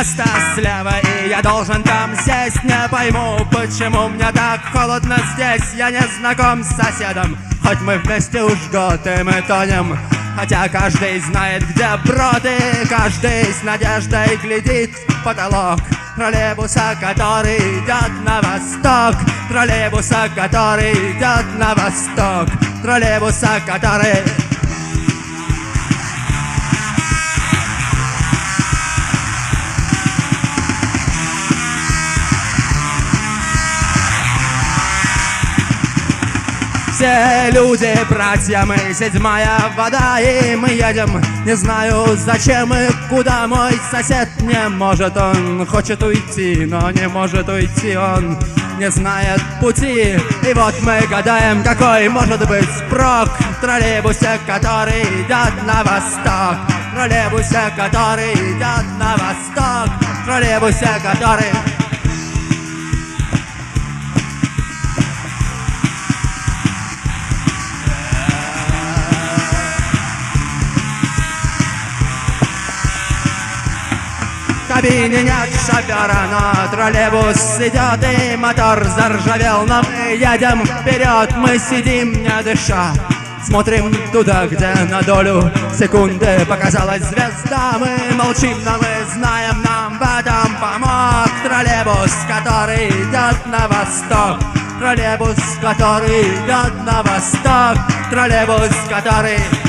место слева, и я должен там сесть. Не пойму, почему мне так холодно здесь. Я не знаком с соседом, хоть мы вместе уж год, и мы тонем. Хотя каждый знает, где броды, каждый с надеждой глядит в потолок троллейбуса, который идет на восток. Троллейбуса, который идет на восток. Троллейбуса, который... Все люди, братья, мы седьмая вода, и мы едем, не знаю зачем и куда. Мой сосед не может, он хочет уйти, но не может уйти, он не знает пути. И вот мы гадаем, какой может быть спрок в троллейбусе, который идет на восток. В троллейбусе, который идет на восток. В троллейбусе, который... В кабине нет шофера, но троллейбус идет, и мотор заржавел. Но мы едем вперед, мы сидим не дыша, смотрим туда, где на долю секунды показалась звезда. Мы молчим, но мы знаем, нам в этом помог троллейбус, который идет на восток. Троллейбус, который идет на восток. Троллейбус, который...